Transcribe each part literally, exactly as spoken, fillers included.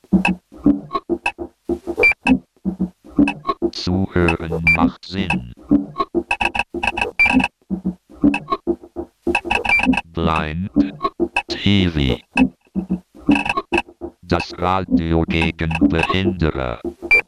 Zuhören macht Sinn. Blind T V. Das Radio gegen Behinderer.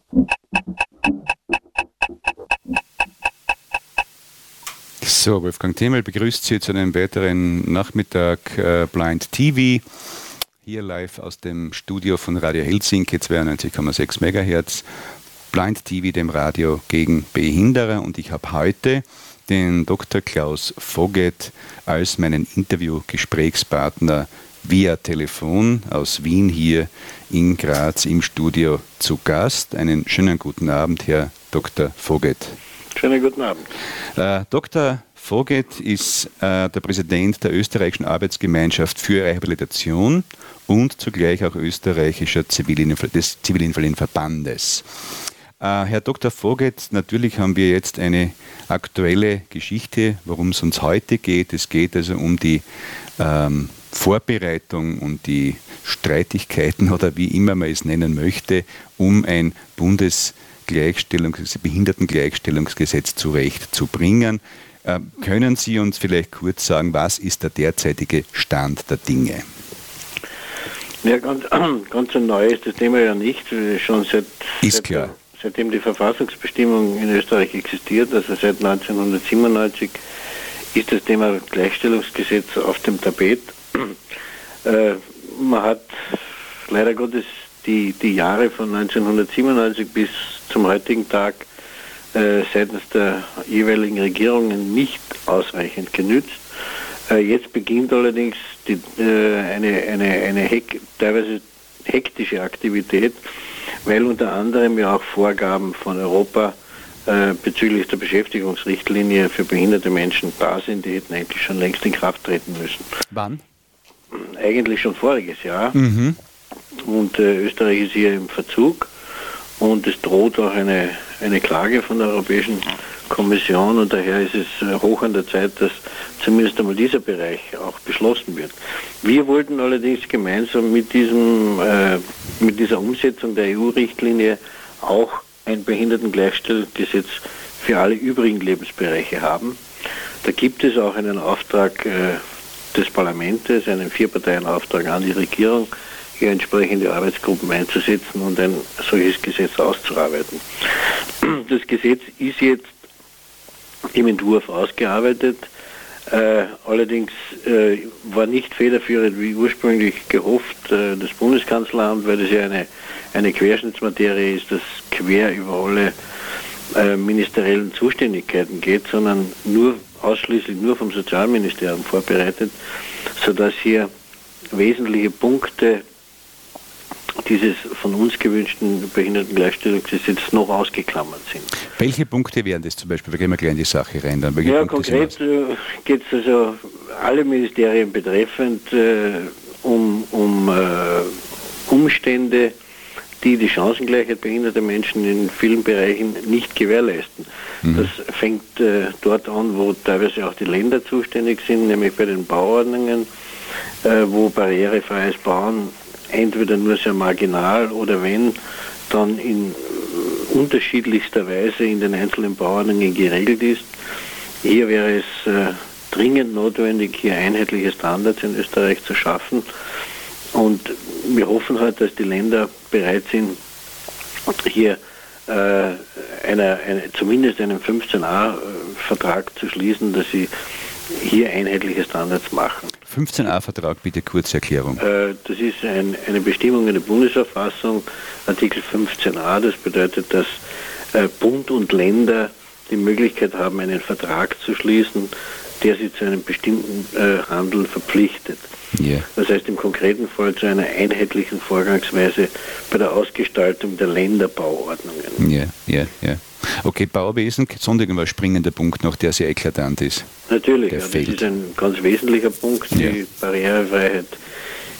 So, Wolfgang Themel begrüßt Sie zu einem weiteren Nachmittag äh, Blind T V. Hier live aus dem Studio von Radio Helsinki, zweiundneunzig Komma sechs Megahertz. Blind T V, dem Radio gegen Behinderer. Und ich habe heute den Doktor Klaus Voget als meinen Interview-Gesprächspartner via Telefon aus Wien hier in Graz im Studio zu Gast. Einen schönen guten Abend, Herr Doktor Voget. Schönen guten Abend. Äh, Doktor Voget ist äh, der Präsident der österreichischen Arbeitsgemeinschaft für Rehabilitation und zugleich auch österreichischer Zivilinfall- des Zivilinvalidenverbandes. Äh, Herr Doktor Voget, natürlich haben wir jetzt eine aktuelle Geschichte, worum es uns heute geht. Es geht also um die ähm, Vorbereitung und die Streitigkeiten oder wie immer man es nennen möchte, um ein Bundesgleichstellungs-, Behindertengleichstellungsgesetz zurechtzubringen. Äh, können Sie uns vielleicht kurz sagen, was ist der derzeitige Stand der Dinge? Ja, ganz, ganz so neu ist das Thema ja nicht. Schon seit, ist seit klar. Seitdem die Verfassungsbestimmung in Österreich existiert, also seit neunzehnhundertsiebenundneunzig, ist das Thema Gleichstellungsgesetz auf dem Tapet. Äh, man hat leider Gottes die, die Jahre von neunzehnhundertsiebenundneunzig bis zum heutigen Tag äh, seitens der jeweiligen Regierungen nicht ausreichend genützt. Äh, jetzt beginnt allerdings die, äh, eine, eine, eine Hek- teilweise hektische Aktivität, weil unter anderem ja auch Vorgaben von Europa äh, bezüglich der Beschäftigungsrichtlinie für behinderte Menschen da sind, die hätten eigentlich schon längst in Kraft treten müssen. Wann? Eigentlich schon voriges Jahr. Mhm. Und äh, Österreich ist hier im Verzug und es droht auch eine, eine Klage von der Europäischen Kommission und daher ist es äh, hoch an der Zeit, dass zumindest einmal dieser Bereich auch beschlossen wird. Wir wollten allerdings gemeinsam mit diesem äh, mit dieser Umsetzung der E U-Richtlinie auch ein Behindertengleichstellungsgesetz für alle übrigen Lebensbereiche haben. Da gibt es auch einen Auftrag äh, des Parlaments, einen Vierparteienauftrag an die Regierung, hier entsprechende Arbeitsgruppen einzusetzen und ein solches Gesetz auszuarbeiten. Das Gesetz ist jetzt im Entwurf ausgearbeitet. Äh, allerdings äh, war nicht federführend wie ursprünglich gehofft äh, das Bundeskanzleramt, weil das ja eine, eine Querschnittsmaterie ist, das quer über alle äh, ministeriellen Zuständigkeiten geht, sondern nur ausschließlich nur vom Sozialministerium vorbereitet, sodass hier wesentliche Punkte dieses von uns gewünschten Behindertengleichstellungsgesetzes noch ausgeklammert sind. Welche Punkte wären das zum Beispiel? Wir gehen mal gleich in die Sache rein. Dann. Ja, konkret äh, geht es also alle Ministerien betreffend äh, um, um äh, Umstände, die die Chancengleichheit behinderter Menschen in vielen Bereichen nicht gewährleisten. Mhm. Das fängt äh, dort an, wo teilweise auch die Länder zuständig sind, nämlich bei den Bauordnungen, äh, wo barrierefreies Bauen entweder nur sehr marginal oder wenn, dann in äh, unterschiedlichster Weise in den einzelnen Bauordnungen geregelt ist. Hier wäre es äh, dringend notwendig, hier einheitliche Standards in Österreich zu schaffen. Und wir hoffen halt, dass die Länder bereit sind, hier äh, eine, eine, zumindest einen fünfzehn a-Vertrag zu schließen, dass sie hier einheitliche Standards machen. fünfzehn a-Vertrag, bitte kurze Erklärung. Äh, das ist ein, eine Bestimmung in der Bundesverfassung, Artikel fünfzehn a, das bedeutet, dass äh, Bund und Länder die Möglichkeit haben, einen Vertrag zu schließen, der sie zu einem bestimmten äh, Handeln verpflichtet. Yeah. Das heißt im konkreten Fall zu einer einheitlichen Vorgangsweise bei der Ausgestaltung der Länderbauordnungen. Ja, ja, ja. Okay, Bauwesen, Sondigen war ein springender Punkt noch, der sehr eklatant ist. Natürlich, ja, das ist ein ganz wesentlicher Punkt, die ja. Barrierefreiheit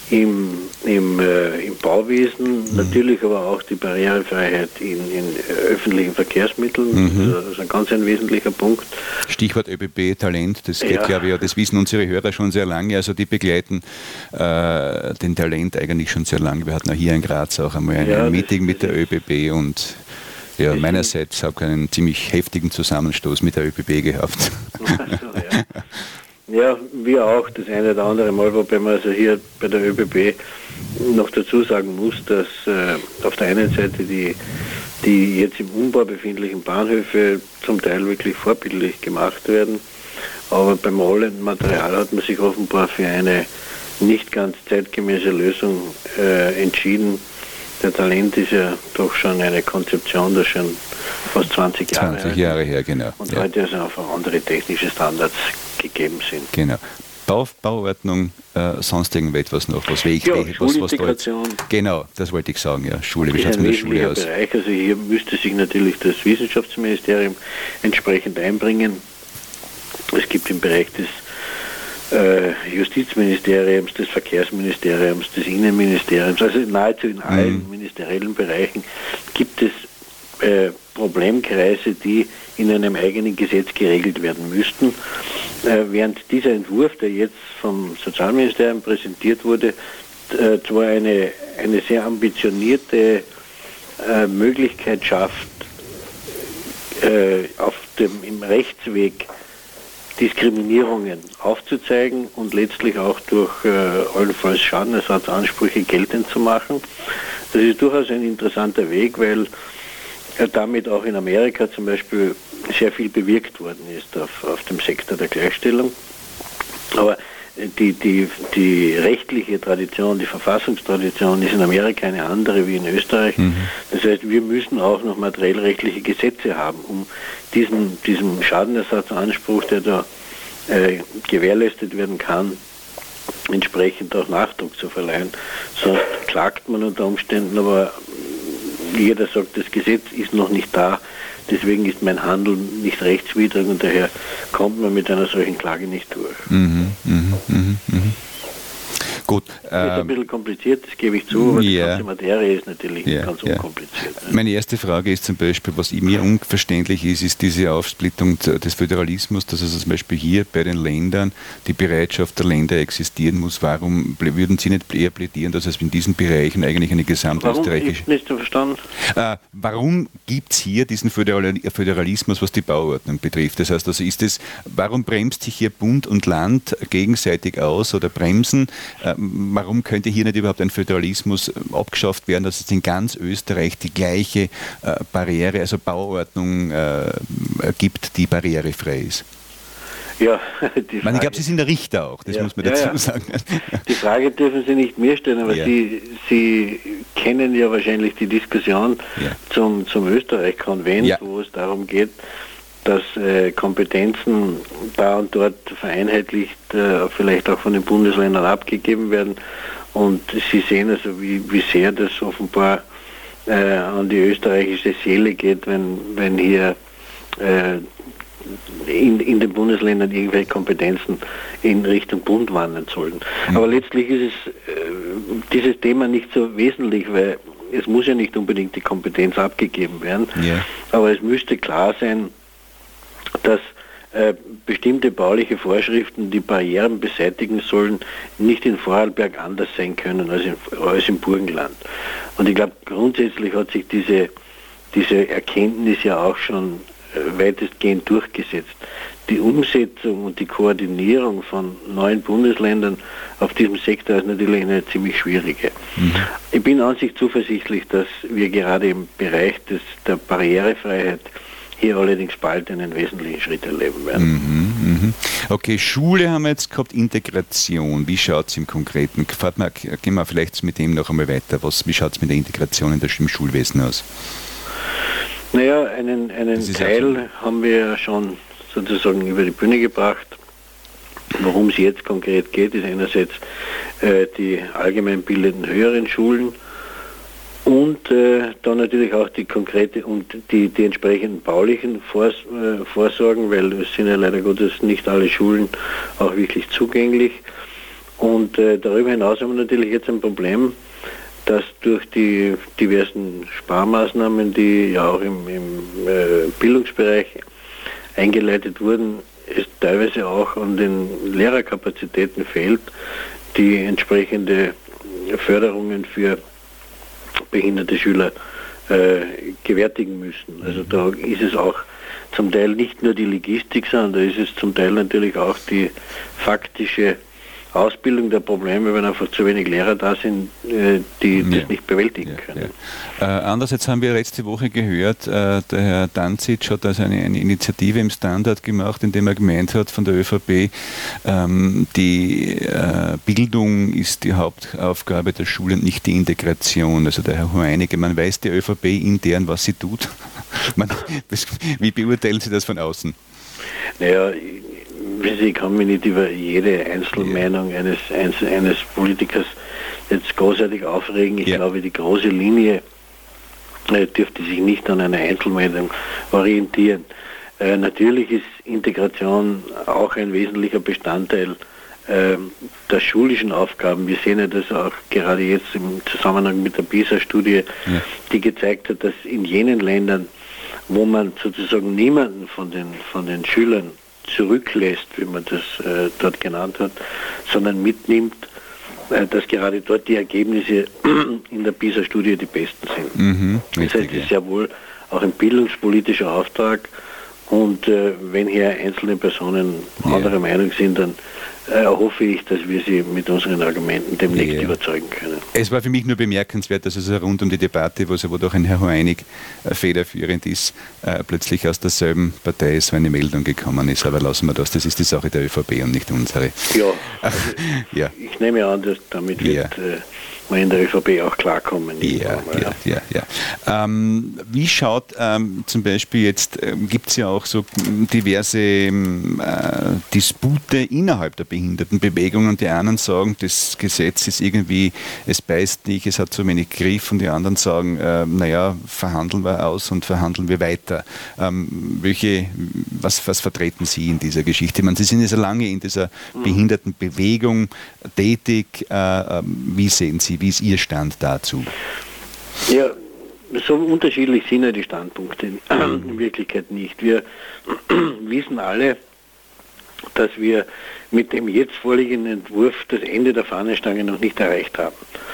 im, im, äh, im Bauwesen, mhm. natürlich aber auch die Barrierefreiheit in, in öffentlichen Verkehrsmitteln, mhm. das ist ein ganz ein wesentlicher Punkt. Stichwort ÖBB, Talent, das geht, ja. glaube ich, ja, das wissen unsere Hörer schon sehr lange, also die begleiten äh, den Talent eigentlich schon sehr lange. Wir hatten auch hier in Graz auch einmal ein ja, Meeting das, mit das der ÖBB und ja, meinerseits habe ich einen ziemlich heftigen Zusammenstoß mit der ÖBB gehabt. Also, ja. Ja, wir auch das eine oder andere Mal, wobei man also hier bei der ÖBB noch dazu sagen muss, dass äh, auf der einen Seite die, die jetzt im Umbau befindlichen Bahnhöfe zum Teil wirklich vorbildlich gemacht werden, aber beim rollenden Material hat man sich offenbar für eine nicht ganz zeitgemäße Lösung äh, entschieden. Der Talent ist ja doch schon eine Konzeption, das schon fast zwanzig Jahre zwanzig Jahre her, genau. Und ja. heute also auf andere technische Standards gegeben sind. Genau. Bau, Bauordnung, äh, sonst irgendetwas noch, was ich ja, was, was da jetzt, Schulintegration. Genau, das wollte ich sagen, ja. Schule, wie schaut es mit der Schule aus? Bereich. Also hier müsste sich natürlich das Wissenschaftsministerium entsprechend einbringen. Es gibt im Bereich des äh, Justizministeriums, des Verkehrsministeriums, des Innenministeriums, also nahezu in allen mhm. ministeriellen Bereichen gibt es äh, Problemkreise, die in einem eigenen Gesetz geregelt werden müssten. Äh, während dieser Entwurf, der jetzt vom Sozialministerium präsentiert wurde, äh, zwar eine, eine sehr ambitionierte äh, Möglichkeit schafft, äh, auf dem, im Rechtsweg Diskriminierungen aufzuzeigen und letztlich auch durch äh, allenfalls Schadenersatzansprüche geltend zu machen. Das ist durchaus ein interessanter Weg, weil äh, damit auch in Amerika zum Beispiel sehr viel bewirkt worden ist auf, auf dem Sektor der Gleichstellung. Aber die, die, die rechtliche Tradition, die Verfassungstradition ist in Amerika eine andere wie in Österreich. Mhm. Das heißt, wir müssen auch noch materiellrechtliche Gesetze haben, um diesen, diesem Schadenersatzanspruch, der da äh, gewährleistet werden kann, entsprechend auch Nachdruck zu verleihen. Sonst klagt man unter Umständen, aber jeder sagt, das Gesetz ist noch nicht da, deswegen ist mein Handeln nicht rechtswidrig und daher kommt man mit einer solchen Klage nicht durch. Mhm, mh, mh, mh. Gut. Das ist ein bisschen kompliziert, das gebe ich zu, aber ja, die ganze Materie ist natürlich ja, ganz ja. unkompliziert. Ne? Meine erste Frage ist zum Beispiel, was mir unverständlich ist, ist diese Aufsplittung des Föderalismus, dass also zum Beispiel hier bei den Ländern die Bereitschaft der Länder existieren muss. Warum würden Sie nicht eher plädieren, dass es in diesen Bereichen eigentlich eine gesamtösterreichische... Warum? Ich nicht verstanden. Äh, warum gibt es hier diesen Föderalismus, was die Bauordnung betrifft? Das heißt, also ist es, warum bremst sich hier Bund und Land gegenseitig aus oder bremsen? Äh, warum könnte hier nicht überhaupt ein Föderalismus abgeschafft werden, dass es in ganz Österreich die gleiche äh, Barriere, also Bauordnung äh, gibt, die barrierefrei ist? Ja, die ich, meine, ich glaube, Sie sind der Richter auch, das ja, muss man ja, dazu ja. sagen. Die Frage dürfen Sie nicht mir stellen, aber ja. Sie, Sie kennen ja wahrscheinlich die Diskussion ja. zum, zum Österreich-Konvent, ja. wo es darum geht, dass äh, Kompetenzen da und dort vereinheitlicht, äh, vielleicht auch von den Bundesländern abgegeben werden. Und Sie sehen also, wie, wie sehr das offenbar äh, an die österreichische Seele geht, wenn, wenn hier äh, in, in den Bundesländern irgendwelche Kompetenzen in Richtung Bund wandern sollen. Mhm. Aber letztlich ist es äh, dieses Thema nicht so wesentlich, weil es muss ja nicht unbedingt die Kompetenz abgegeben werden, yeah. aber es müsste klar sein, dass äh, bestimmte bauliche Vorschriften, die Barrieren beseitigen sollen, nicht in Vorarlberg anders sein können als, in, als im Burgenland. Und ich glaube, grundsätzlich hat sich diese, diese Erkenntnis ja auch schon äh, weitestgehend durchgesetzt. Die Umsetzung und die Koordinierung von neuen Bundesländern auf diesem Sektor ist natürlich eine ziemlich schwierige. Mhm. Ich bin an sich zuversichtlich, dass wir gerade im Bereich des, der Barrierefreiheit hier allerdings bald einen wesentlichen Schritt erleben werden. Mhm, mh. Okay, Schule haben wir jetzt gehabt, Integration. Wie schaut es im Konkreten? Mal, gehen wir vielleicht mit dem noch einmal weiter. Was, wie schaut es mit der Integration in der, im Schulwesen aus? Naja, einen, einen Teil so. haben wir ja schon sozusagen über die Bühne gebracht. Worum es jetzt konkret geht, ist einerseits äh, die allgemeinbildenden höheren Schulen und äh, dann natürlich auch die konkrete und die, die entsprechenden baulichen Vors, äh, Vorsorgen, weil es sind ja leider Gottes nicht alle Schulen auch wirklich zugänglich. Und äh, darüber hinaus haben wir natürlich jetzt ein Problem, dass durch die diversen Sparmaßnahmen, die ja auch im, im äh, Bildungsbereich eingeleitet wurden, es teilweise auch an den Lehrerkapazitäten fehlt, die entsprechende Förderungen für behinderte Schüler äh, gewärtigen müssen. Also da ist es auch zum Teil nicht nur die Logistik, sondern da ist es zum Teil natürlich auch die faktische Ausbildung der Probleme, wenn einfach zu wenig Lehrer da sind, äh, die ja. das nicht bewältigen ja, können. Ja. Äh, andererseits haben wir letzte Woche gehört, äh, der Herr Danzic hat also eine, eine Initiative im Standard gemacht, in dem er gemeint hat von der ÖVP, ähm, die äh, Bildung ist die Hauptaufgabe der Schule und nicht die Integration. Also der Herr Hoeinige, man weiß die ÖVP intern, was sie tut. man, das, wie beurteilen Sie das von außen? Naja, ich kann mich nicht über jede Einzelmeinung eines, eines, eines Politikers jetzt großartig aufregen. Ich ja. glaube, die große Linie äh, dürfte sich nicht an einer Einzelmeinung orientieren. Äh, natürlich ist Integration auch ein wesentlicher Bestandteil äh, der schulischen Aufgaben. Wir sehen ja das auch gerade jetzt im Zusammenhang mit der PISA-Studie, ja. die gezeigt hat, dass in jenen Ländern, wo man sozusagen niemanden von den, von den Schülern zurücklässt, wie man das äh, dort genannt hat, sondern mitnimmt, äh, dass gerade dort die Ergebnisse in der PISA-Studie die besten sind. Mhm, das heißt, es ist ja wohl auch ein bildungspolitischer Auftrag und äh, wenn hier einzelne Personen ja. anderer Meinung sind, dann äh, hoffe ich, dass wir sie mit unseren Argumenten demnächst ja. überzeugen können. Es war für mich nur bemerkenswert, dass es rund um die Debatte, wo es wo doch ein Herr Hoeinig äh, federführend ist, äh, plötzlich aus derselben Partei so eine Meldung gekommen ist. Aber lassen wir das, das ist die Sache der ÖVP und nicht unsere. Ja, also ja. ich nehme an, dass damit wird ja. äh, man in der ÖVP auch klarkommen. Ja, ja, ja, ja. Ähm, wie schaut ähm, zum Beispiel jetzt, ähm, gibt es ja auch so diverse ähm, äh, Dispute innerhalb der Behindertenbewegung und die einen sagen, das Gesetz ist irgendwie, es beißt nicht, es hat zu wenig Griff und die anderen sagen, äh, naja, verhandeln wir aus und verhandeln wir weiter. Ähm, welche, was, was vertreten Sie in dieser Geschichte? Ich meine, Sie sind ja so lange in dieser Behindertenbewegung tätig. Äh, wie sehen Sie, wie ist Ihr Stand dazu? Ja, so unterschiedlich sind ja die Standpunkte in Wirklichkeit nicht. Wir wissen alle, dass wir mit dem jetzt vorliegenden Entwurf das Ende der Fahnenstange noch nicht erreicht haben.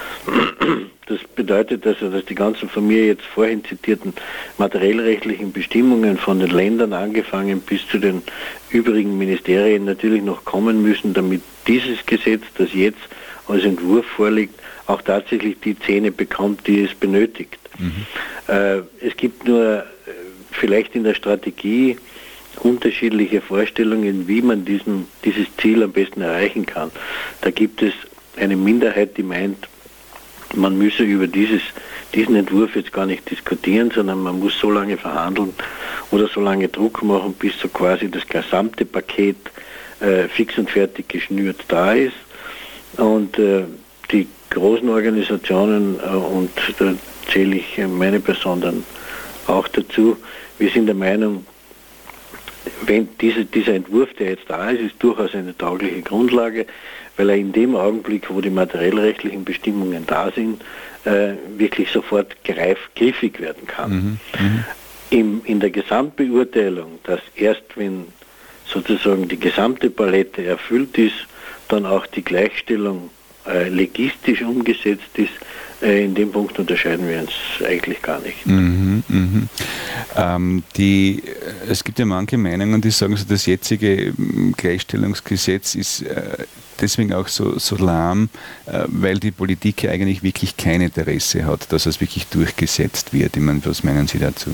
Das bedeutet also, dass die ganzen von mir jetzt vorhin zitierten materiellrechtlichen Bestimmungen von den Ländern angefangen bis zu den übrigen Ministerien natürlich noch kommen müssen, damit dieses Gesetz, das jetzt als Entwurf vorliegt, auch tatsächlich die Zähne bekommt, die es benötigt. Mhm. Äh, es gibt nur äh, vielleicht in der Strategie unterschiedliche Vorstellungen, wie man diesen, dieses Ziel am besten erreichen kann. Da gibt es eine Minderheit, die meint, man müsse über dieses, diesen Entwurf jetzt gar nicht diskutieren, sondern man muss so lange verhandeln oder so lange Druck machen, bis so quasi das gesamte Paket äh, fix und fertig geschnürt da ist. Und äh, die großen Organisationen, äh, und da zähle ich meine Person dann auch dazu, wir sind der Meinung, wenn diese, dieser Entwurf, der jetzt da ist, ist durchaus eine taugliche Grundlage, weil er in dem Augenblick, wo die materiellrechtlichen Bestimmungen da sind, äh, wirklich sofort greif, griffig werden kann. Mhm, Im, in der Gesamtbeurteilung, dass erst wenn sozusagen die gesamte Palette erfüllt ist, dann auch die Gleichstellung äh, legistisch umgesetzt ist, äh, in dem Punkt unterscheiden wir uns eigentlich gar nicht. Mhm, mhm. Ähm, die, es gibt ja manche Meinungen, die sagen, so das jetzige Gleichstellungsgesetz ist äh, deswegen auch so, so lahm, äh, weil die Politik ja eigentlich wirklich kein Interesse hat, dass es wirklich durchgesetzt wird. Ich meine, was meinen Sie dazu?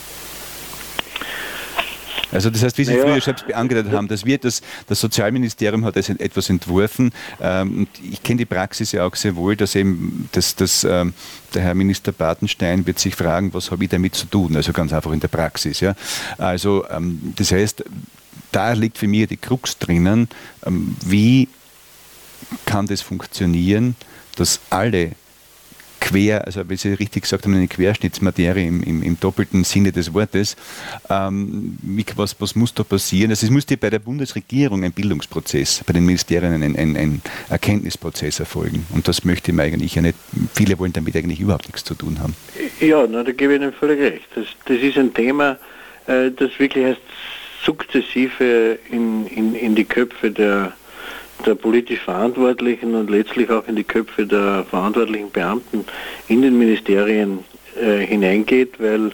Also das heißt, wie Sie ja. früher selbst angedeutet haben, das, wird das, das Sozialministerium hat also etwas entworfen. Ähm, ich kenne die Praxis ja auch sehr wohl, dass eben das, das, ähm, der Herr Minister Bartenstein wird sich fragen, was habe ich damit zu tun? Also ganz einfach in der Praxis. Ja? Also ähm, das heißt, da liegt für mich die Krux drinnen, ähm, wie kann das funktionieren, dass alle quer, also wie Sie richtig gesagt haben, eine Querschnittsmaterie im, im, im doppelten Sinne des Wortes. Ähm, was, was muss da passieren? Also es musste bei der Bundesregierung ein Bildungsprozess, bei den Ministerien ein, ein, ein Erkenntnisprozess erfolgen. Und das möchte man eigentlich ja nicht, viele wollen damit eigentlich überhaupt nichts zu tun haben. Ja, na, da gebe ich Ihnen völlig recht. Das, das ist ein Thema, äh, das wirklich erst sukzessive in, in, in die Köpfe der, der politisch Verantwortlichen und letztlich auch in die Köpfe der verantwortlichen Beamten in den Ministerien äh, hineingeht, weil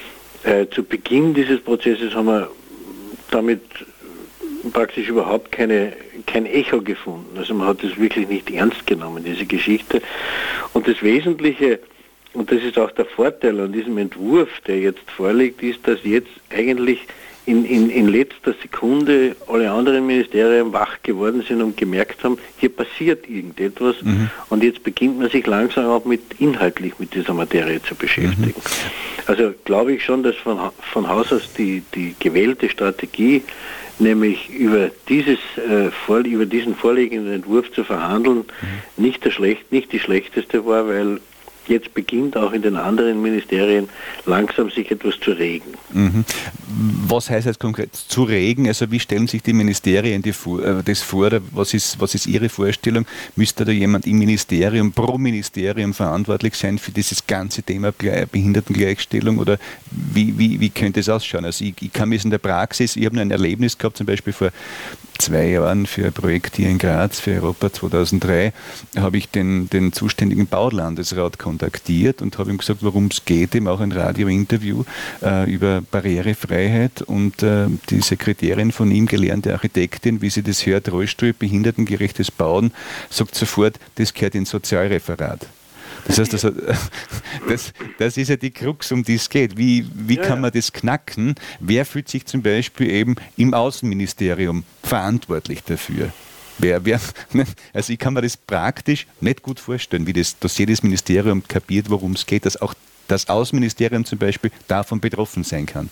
äh, zu Beginn dieses Prozesses haben wir damit praktisch überhaupt keine, kein Echo gefunden. Also man hat das wirklich nicht ernst genommen, diese Geschichte. Und das Wesentliche, und das ist auch der Vorteil an diesem Entwurf, der jetzt vorliegt, ist, dass jetzt eigentlich in, in, in letzter Sekunde alle anderen Ministerien wach geworden sind und gemerkt haben, hier passiert irgendetwas mhm. und jetzt beginnt man sich langsam auch mit inhaltlich mit dieser Materie zu beschäftigen. Mhm. Also glaube ich schon, dass von, von Haus aus die, die gewählte Strategie, nämlich über, dieses, äh, vor, über diesen vorliegenden Entwurf zu verhandeln, mhm. nicht, der schlecht, nicht die schlechteste war, weil jetzt beginnt auch in den anderen Ministerien langsam sich etwas zu regen. Mhm. Was heißt jetzt konkret zu regen? Also wie stellen sich die Ministerien die, äh, das vor? Was ist, was ist Ihre Vorstellung? Müsste da jemand im Ministerium, pro Ministerium verantwortlich sein für dieses ganze Thema Behindertengleichstellung? Oder wie, wie, wie könnte es ausschauen? Also ich, ich kann mir in der Praxis, ich habe noch ein Erlebnis gehabt, zum Beispiel vor zwei Jahren für ein Projekt hier in Graz, für Europa zweitausenddrei, habe ich den, den zuständigen Baulandesrat kontaktiert und habe ihm gesagt, worum es geht, eben auch ein Radiointerview äh, über Barrierefreiheit und äh, die Sekretärin von ihm, gelernte Architektin, wie sie das hört, Rollstuhl, behindertengerechtes Bauen, sagt sofort, das gehört ins Sozialreferat. Das heißt, also, das, das ist ja die Krux, um die es geht. Wie, wie ja, kann man das knacken? Wer fühlt sich zum Beispiel eben im Außenministerium verantwortlich dafür? Wer, wer, also ich kann mir das praktisch nicht gut vorstellen, wie das, dass jedes Ministerium kapiert, worum es geht, dass auch das Außenministerium zum Beispiel davon betroffen sein kann.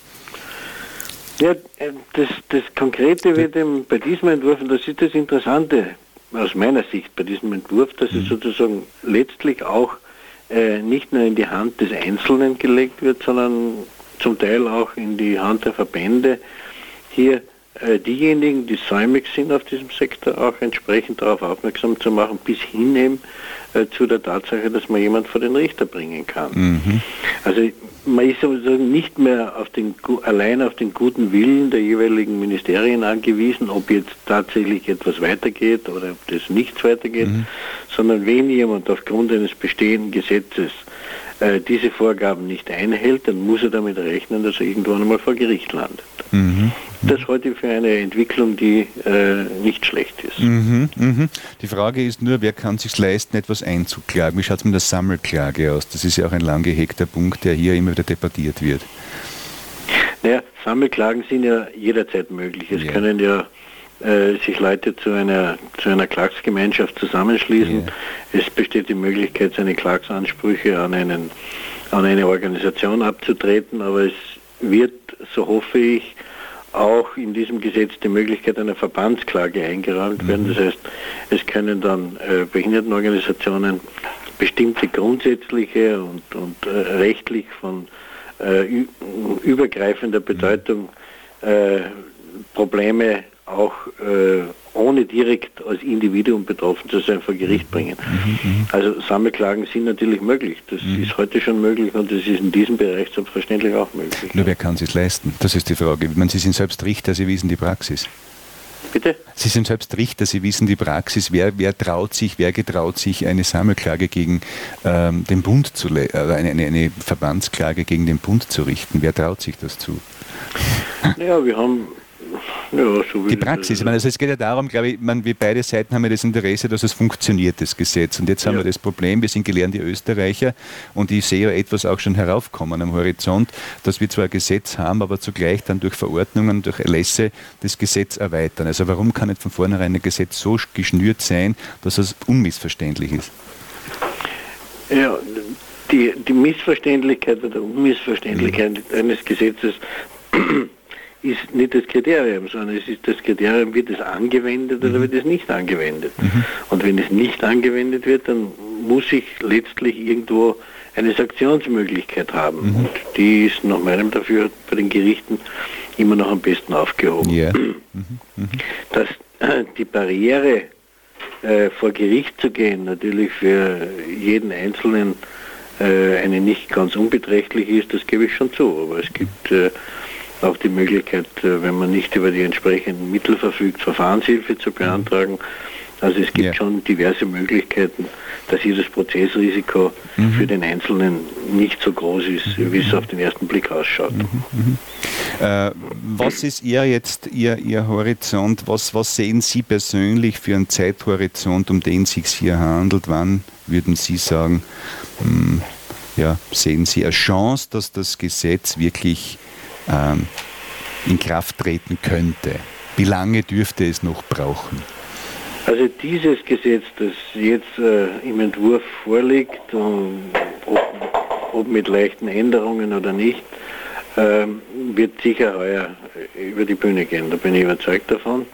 Ja, das, das Konkrete wird eben bei diesem Entwurf, und das ist das Interessante aus meiner Sicht bei diesem Entwurf, dass es sozusagen letztlich auch äh, nicht nur in die Hand des Einzelnen gelegt wird, sondern zum Teil auch in die Hand der Verbände, hier äh, diejenigen, die säumig sind auf diesem Sektor, auch entsprechend darauf aufmerksam zu machen, bis hin eben äh, zu der Tatsache, dass man jemand vor den Richter bringen kann. Mhm. Also man ist sozusagen nicht mehr auf den, allein auf den guten Willen der jeweiligen Ministerien angewiesen, ob jetzt tatsächlich etwas weitergeht oder ob das nichts weitergeht, mhm. sondern wenn jemand aufgrund eines bestehenden Gesetzes äh, diese Vorgaben nicht einhält, dann muss er damit rechnen, dass er irgendwann einmal vor Gericht landet. Mhm. Das heute für eine Entwicklung, die äh, nicht schlecht ist. Mhm, mhm. Die Frage ist nur, wer kann es sich leisten, etwas einzuklagen? Wie schaut es mit der Sammelklage aus? Das ist ja auch ein lang gehegter Punkt, der hier immer wieder debattiert wird. Naja, Sammelklagen sind ja jederzeit möglich. Es ja. können ja äh, sich Leute zu einer, zu einer Klagsgemeinschaft zusammenschließen. Ja. Es besteht die Möglichkeit, seine Klagsansprüche an, einen, an eine Organisation abzutreten, aber es wird, so hoffe ich, auch in diesem Gesetz die Möglichkeit einer Verbandsklage eingeräumt mhm. werden. Das heißt, es können dann äh, Behindertenorganisationen bestimmte grundsätzliche und, und äh, rechtlich von äh, übergreifender Bedeutung äh, Probleme auch äh, ohne direkt als Individuum betroffen zu sein vor Gericht bringen. Mhm. Also Sammelklagen sind natürlich möglich. Das mhm. ist heute schon möglich und das ist in diesem Bereich selbstverständlich auch möglich. Nur wer kann es leisten? Das ist die Frage. Ich meine, Sie sind selbst Richter, Sie wissen die Praxis. Bitte? Sie sind selbst Richter, Sie wissen die Praxis. Wer, wer traut sich, wer getraut sich, eine Sammelklage gegen ähm, den Bund zu le- äh, eine, eine, eine Verbandsklage gegen den Bund zu richten? Wer traut sich das zu? Naja, wir haben Ja, so die Praxis, ich meine, also es geht ja darum, glaube ich, man, wir beide Seiten haben ja das Interesse, dass es funktioniert, das Gesetz. Und jetzt haben ja. wir das Problem, wir sind gelernte Österreicher und ich sehe ja etwas auch schon heraufkommen am Horizont, dass wir zwar ein Gesetz haben, aber zugleich dann durch Verordnungen, durch Erlässe das Gesetz erweitern. Also warum kann nicht von vornherein ein Gesetz so geschnürt sein, dass es unmissverständlich ist? Ja, die, die Missverständlichkeit oder Unmissverständlichkeit ja. eines Gesetzes ist nicht das Kriterium, sondern es ist das Kriterium, wird es angewendet oder wird es nicht angewendet. Mhm. Und wenn es nicht angewendet wird, dann muss ich letztlich irgendwo eine Sanktionsmöglichkeit haben. Mhm. Und die ist nach meinem Dafür bei den Gerichten immer noch am besten aufgehoben. Yeah. Mhm. Mhm. Dass äh, die Barriere, äh, vor Gericht zu gehen, natürlich für jeden Einzelnen äh, eine nicht ganz unbeträchtliche ist, das gebe ich schon zu. Aber es gibt äh, auch die Möglichkeit, äh, wenn man nicht über die entsprechenden Mittel verfügt, Verfahrenshilfe zu beantragen. Also es gibt ja. schon diverse Möglichkeiten, dass hier das Prozessrisiko mhm. für den Einzelnen nicht so groß ist, mhm. wie es auf den ersten Blick ausschaut. Mhm. Mhm. Äh, was ist Ihr jetzt Ihr, Ihr Horizont? Was, was sehen Sie persönlich für einen Zeithorizont, um den es sich hier handelt? Wann würden Sie sagen, mh, ja, sehen Sie eine Chance, dass das Gesetz wirklich ähm, in Kraft treten könnte? Wie lange dürfte es noch brauchen? Also dieses Gesetz, das jetzt äh, im Entwurf vorliegt, um, ob, ob mit leichten Änderungen oder nicht, äh, wird sicher heuer über die Bühne gehen, da bin ich überzeugt davon.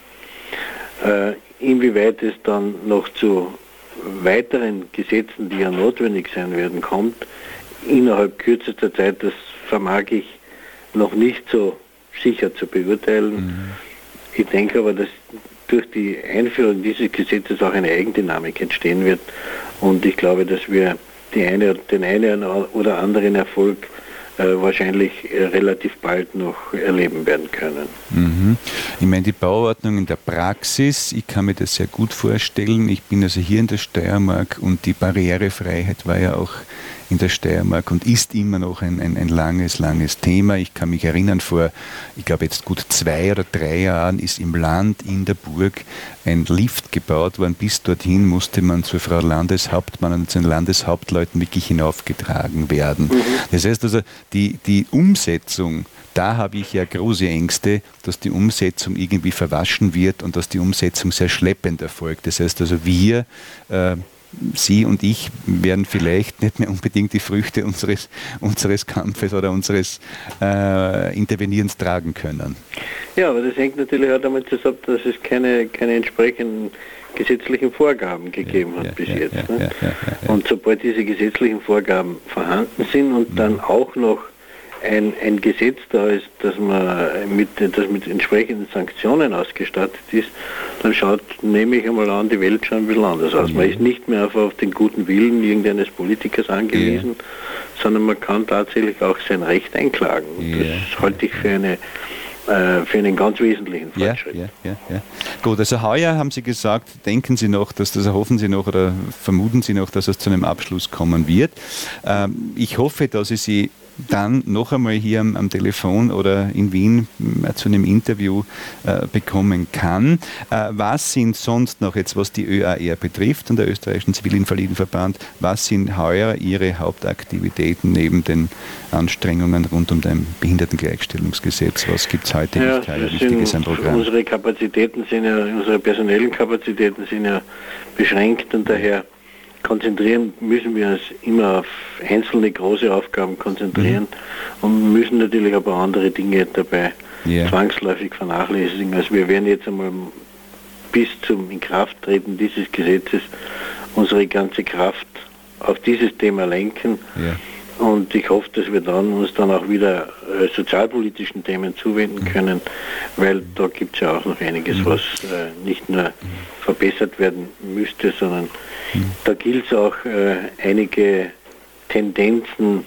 Äh, inwieweit es dann noch zu weiteren Gesetzen, die ja notwendig sein werden, kommt, innerhalb kürzester Zeit, das vermag ich noch nicht so sicher zu beurteilen. Mhm. Ich denke aber, dass durch die Einführung dieses Gesetzes auch eine Eigendynamik entstehen wird. Und ich glaube, dass wir die eine, den einen oder anderen Erfolg äh, wahrscheinlich äh, relativ bald noch erleben werden können. Mhm. Ich meine, die Bauordnung in der Praxis, ich kann mir das sehr gut vorstellen. Ich bin also hier in der Steiermark und die Barrierefreiheit war ja auch in der Steiermark und ist immer noch ein, ein, ein langes, langes Thema. Ich kann mich erinnern, vor, ich glaube jetzt gut zwei oder drei Jahren ist im Land, in der Burg, ein Lift gebaut worden. Bis dorthin musste man zur Frau Landeshauptmann und zu den Landeshauptleuten wirklich hinaufgetragen werden. Mhm. Das heißt also, die, die Umsetzung, da habe ich ja große Ängste, dass die Umsetzung irgendwie verwaschen wird und dass die Umsetzung sehr schleppend erfolgt. Das heißt also, wir äh, Sie und ich werden vielleicht nicht mehr unbedingt die Früchte unseres, unseres Kampfes oder unseres äh, Intervenierens tragen können. Ja, aber das hängt natürlich auch damit zusammen, dass es keine, keine entsprechenden gesetzlichen Vorgaben gegeben ja, hat bis ja, jetzt. Ja, ne? ja, ja, ja. Und sobald diese gesetzlichen Vorgaben vorhanden sind und mhm. dann auch noch ein, ein Gesetz da ist, dass man mit, das mit entsprechenden Sanktionen ausgestattet ist, dann schaut, nehme ich einmal an, die Welt schon ein bisschen anders aus. Man ist nicht mehr auf, auf den guten Willen irgendeines Politikers angewiesen, ja. sondern man kann tatsächlich auch sein Recht einklagen. Ja. Das halte ich für eine für einen ganz wesentlichen Fortschritt. Ja, ja, ja, ja. Gut, also heuer haben Sie gesagt, denken Sie noch, dass das, hoffen Sie noch oder vermuten Sie noch, dass es zu einem Abschluss kommen wird. Ähm, ich hoffe, dass ich Sie dann noch einmal hier am, am Telefon oder in Wien äh, zu einem Interview äh, bekommen kann. Äh, was sind sonst noch jetzt, was die Ö A R betrifft und der Österreichischen Zivilinvalidenverband, was sind heuer Ihre Hauptaktivitäten neben den Anstrengungen rund um das Behindertengleichstellungsgesetz? Was gibt es heute ja, nicht heuer Wichtiges am Programm? Unsere Kapazitäten sind ja, unsere personellen Kapazitäten sind ja beschränkt und daher konzentrieren müssen wir uns immer auf einzelne große Aufgaben konzentrieren mhm. und müssen natürlich aber andere Dinge dabei yeah. zwangsläufig vernachlässigen. Also wir werden jetzt einmal bis zum Inkrafttreten dieses Gesetzes unsere ganze Kraft auf dieses Thema lenken. Yeah. Und ich hoffe, dass wir dann uns dann auch wieder äh, sozialpolitischen Themen zuwenden können, weil da gibt es ja auch noch einiges, was äh, nicht nur verbessert werden müsste, sondern da gilt es auch äh, einige Tendenzen,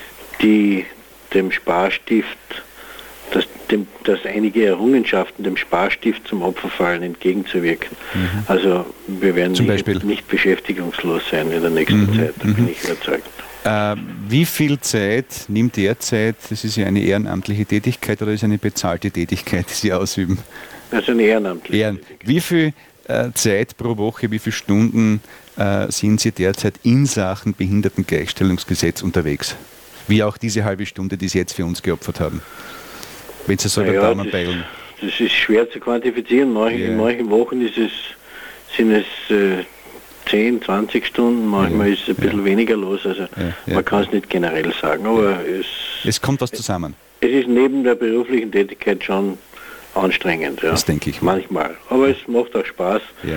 die dem Sparstift, dass, dem, dass einige Errungenschaften dem Sparstift zum Opfer fallen, entgegenzuwirken. Mhm. Also wir werden nicht, nicht beschäftigungslos sein in der nächsten mhm. Zeit, da bin ich überzeugt. Äh, wie viel Zeit nimmt derzeit, das ist ja eine ehrenamtliche Tätigkeit oder ist eine bezahlte Tätigkeit, die Sie ausüben? Also eine ehrenamtliche Ehren. Tätigkeit. Wie viel äh, Zeit pro Woche, wie viele Stunden äh, sind Sie derzeit in Sachen Behindertengleichstellungsgesetz unterwegs? Wie auch diese halbe Stunde, die Sie jetzt für uns geopfert haben. Wenn Sie so ja, Daumen beilen. Das ist schwer zu quantifizieren. Manch, yeah. In manchen Wochen ist es, sind es äh, zehn, zwanzig Stunden, manchmal ja, ist es ein bisschen ja. weniger los, also ja, ja. man kann es nicht generell sagen, aber ja. es... Es kommt was zusammen. Es ist neben der beruflichen Tätigkeit schon anstrengend, ja. Das denke ich. Manchmal, aber ja. es macht auch Spaß, ja.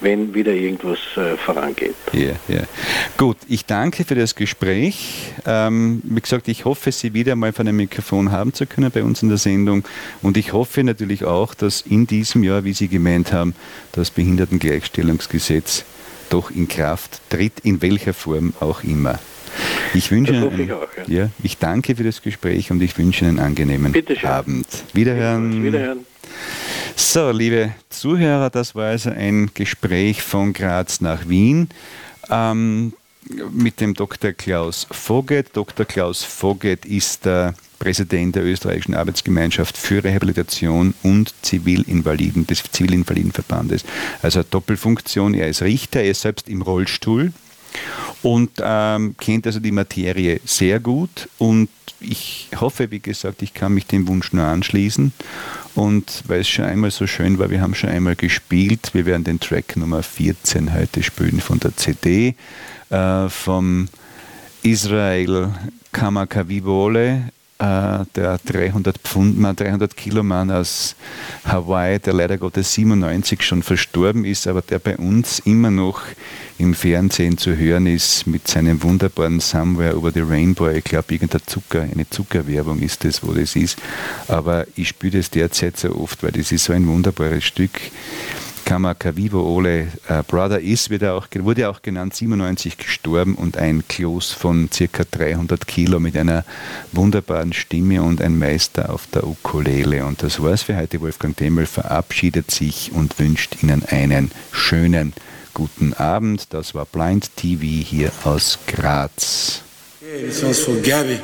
wenn wieder irgendwas äh, vorangeht. Ja, ja. Gut, ich danke für das Gespräch. Ähm, wie gesagt, ich hoffe, Sie wieder mal von einem Mikrofon haben zu können bei uns in der Sendung. Und ich hoffe natürlich auch, dass in diesem Jahr, wie Sie gemeint haben, das Behindertengleichstellungsgesetz doch in Kraft tritt, in welcher Form auch immer. Ich wünsche Das hoffe Ihnen, ich auch, ja. ja, ich danke für das Gespräch und ich wünsche Ihnen einen angenehmen Bitte schön. Abend. Wiederhören. Wiederhören. So, liebe Zuhörer, das war also ein Gespräch von Graz nach Wien ähm, mit dem Doktor Klaus Voget. Doktor Klaus Voget ist der Präsident der Österreichischen Arbeitsgemeinschaft für Rehabilitation und Zivilinvaliden, des Zivilinvalidenverbandes. Also eine Doppelfunktion. Er ist Richter, er ist selbst im Rollstuhl und ähm, kennt also die Materie sehr gut. Und ich hoffe, wie gesagt, ich kann mich dem Wunsch nur anschließen. Und weil es schon einmal so schön war, wir haben schon einmal gespielt, wir werden den Track Nummer vierzehn heute spielen von der C D äh, vom Israel Kamakavivole, äh, der dreihundert Pfund Mann, dreihundert Kilo Mann aus Hawaii, der leider Gottes siebenundneunzig schon verstorben ist, aber der bei uns immer noch im Fernsehen zu hören ist mit seinem wunderbaren Somewhere Over the Rainbow. Ich glaube, irgendeine Zucker, eine Zuckerwerbung ist das, wo das ist. Aber ich spiele das derzeit so oft, weil das ist so ein wunderbares Stück. Kamakavivole äh, Brother ist, wird er auch, wurde auch genannt, siebenundneunzig gestorben und ein Kloß von circa dreihundert Kilo mit einer wunderbaren Stimme und ein Meister auf der Ukulele. Und das war's für heute. Wolfgang Demmel verabschiedet sich und wünscht Ihnen einen schönen guten Abend. Das war Blind T V hier aus Graz. Yeah, this one's for Gabby.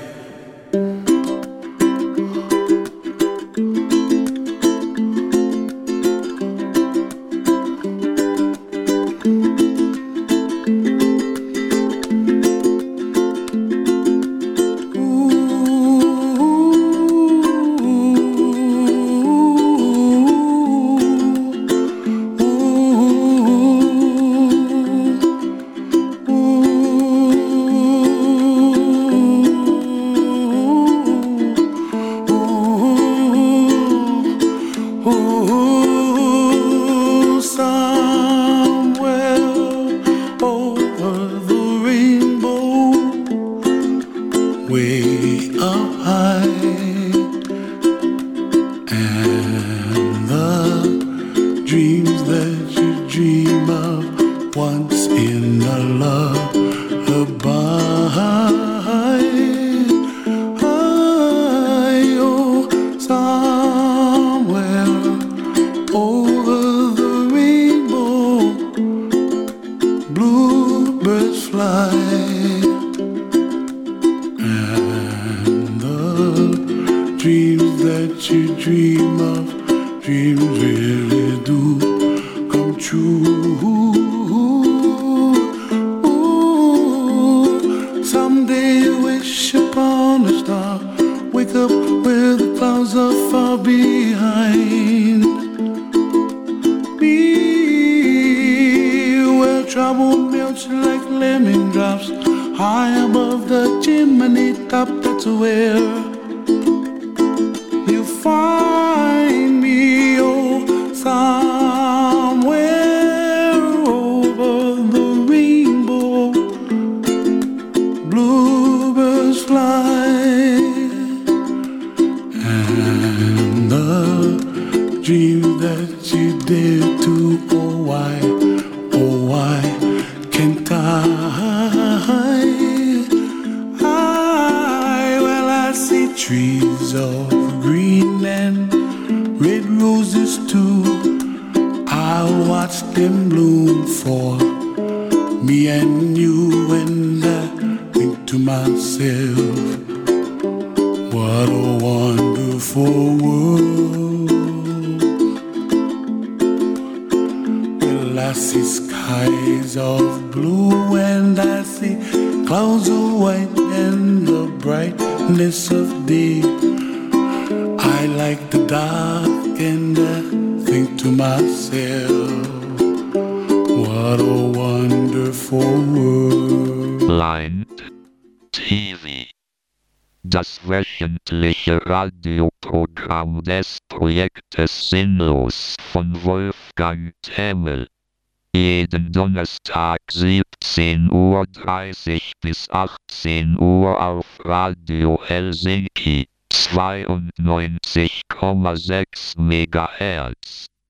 Das wöchentliche Radioprogramm des Projektes Sinnlos von Wolfgang Demmel. Jeden Donnerstag siebzehn Uhr dreißig bis achtzehn Uhr auf Radio Helsinki zweiundneunzig Komma sechs Megahertz.